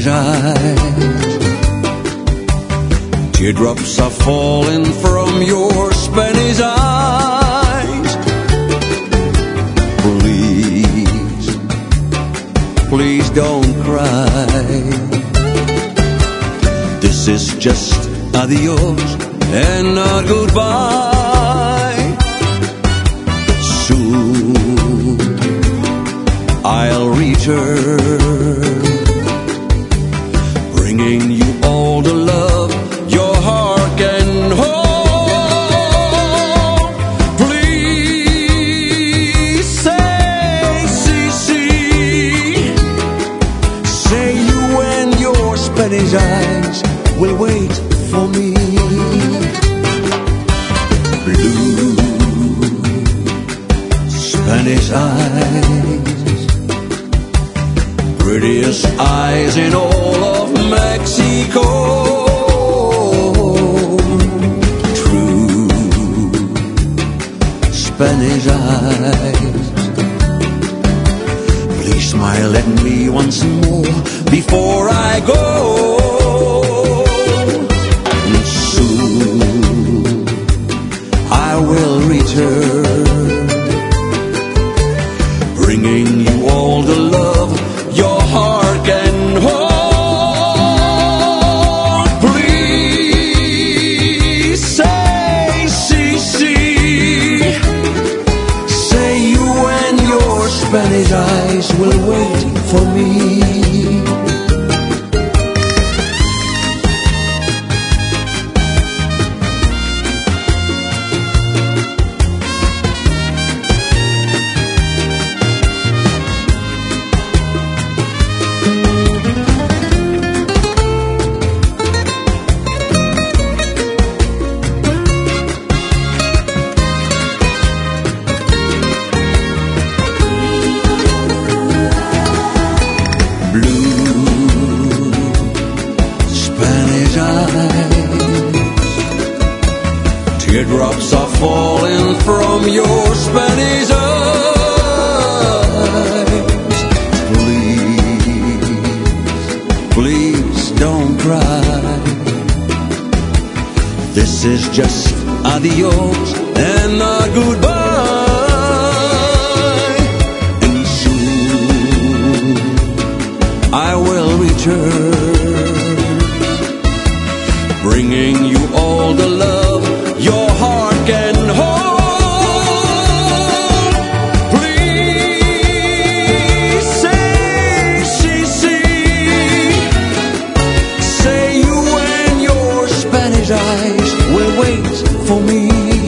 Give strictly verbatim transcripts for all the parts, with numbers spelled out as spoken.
Spanish eyes. Teardrops are falling from your Spanish eyes. Please, please don't cry. This is just adios and not goodbye. Soon I'll return, bringing you all the love your heart can hold. Please say, see, see, say you and your Spanish eyes will wait for me. Blue Spanish eyes, prettiest eyes in all of Mexico. True Spanish eyes, please smile at me once more before I go. And soon I will return, bringing you all the love your heart can hold. Please say, see, see, say you and your Spanish eyes will wait for me. Teardrops are falling from your Spanish eyes. Please, please don't cry. This is just adios and not goodbye. And soon I will return, bringing you all the love your heart can hold. Please say, see, see, say you and your Spanish eyes will wait for me.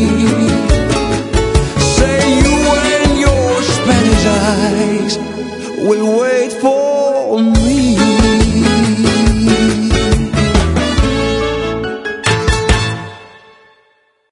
Say you and your Spanish eyes will wait for me.